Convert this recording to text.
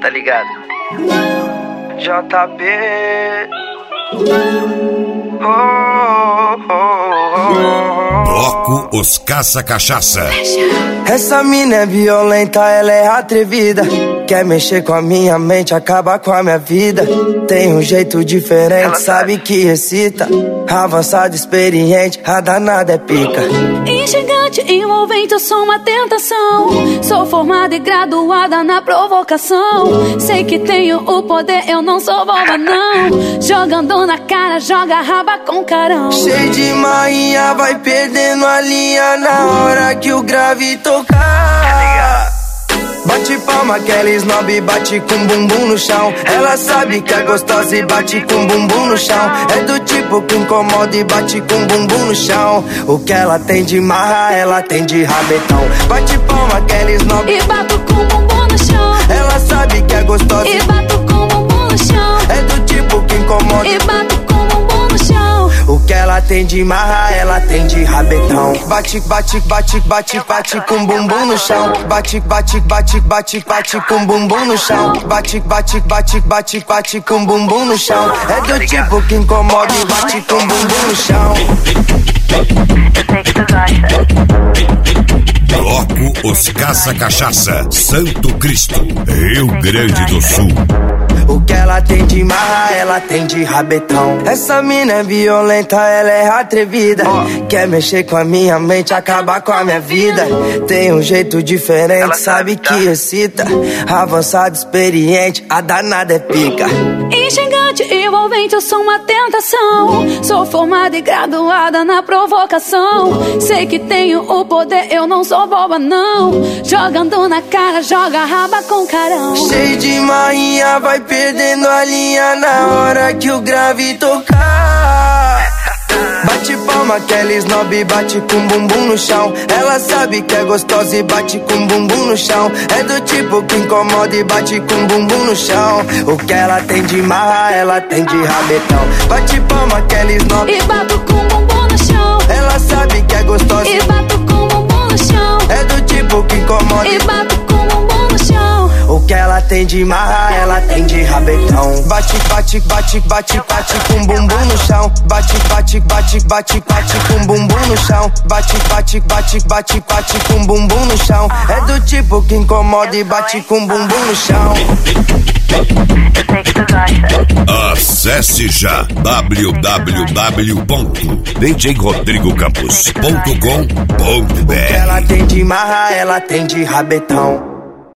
tá ligado? JB. Bloco Os Caça-Cachaça. Essa mina é violenta, ela é atrevida. Quer mexer com a minha mente, acabar com a minha vida. Tem um jeito diferente, ela sabe que excita. Avançada, experiente, a danada é pica. Instigante, envolvente, eu sou uma tentação. Sou formada e graduada na provocação. Sei que tenho o poder, eu não sou boba não. Jogando na cara, joga a raba com carão. Cheio de marinha, vai perdendo a linha na hora que o grave tocar. Bate palma, aquela snob, bate com bumbum no chão. Ela sabe que é gostosa e bate com bumbum no chão. É do tipo que incomoda e bate com bumbum no chão. O que ela tem de marra, ela tem de rabetão. Bate palma, aquela snob, e bato com bumbum no chão. Ela sabe que é gostosa e bato com bumbum no chão. É do tipo que incomoda e bato com bumbum no chão. O que ela tem de marra, ela tem de rabetão. Bate, bate, bate, bate, bate com bumbum no chão. Bate, bate, bate, bate, bate com bumbum no chão. Bate, bate, bate, bate, bate com bumbum no chão. É do tipo que incomoda e bate com bumbum no chão. Eu sei que tu gosta. Bloco Os Caça-Cachaça. Santo Cristo, Rio Grande do Sul. O que ela tem de marra, ela tem de rabetão. Essa mina é violenta, ela é atrevida. Quer mexer com a minha mente, acabar com a minha vida. Tem um jeito diferente, ela sabe que excita. Avançada, experiente, a danada é pica. Instigante, envolvente, eu sou uma tentação. Sou formada e graduada na provocação. Sei que tenho o poder, eu não sou boba não. Jogando na cara, joga a raba com carão. Cheio de marinha, vai perdendo a linha na hora que o grave tocar. Bate palma, aquela snob, bate com bumbum no chão. Ela sabe que é gostosa e bate com bumbum no chão. É do tipo que incomoda e bate com bumbum no chão. O que ela tem de marra, ela tem de rabetão. Bate palma, aquela snob, e bato com bumbum no chão. Ela sabe que é gostosa e bato com bumbum no chão. É do tipo que incomoda e bato com bumbum no chão. O que ela tem de marra, ela tem de rabetão. Bate, bate, bate, bate, bate com bumbum no chão. Bate, bate, bate, bate, bate com bumbum no chão. Bate, bate, bate, bate, bate com bumbum no chão. É do tipo que incomoda e bate com bumbum no chão. Eu sei que tu gosta. Acesse já www.djrodrigocampos.com.br. Ela tem de marra, ela tem de rabetão.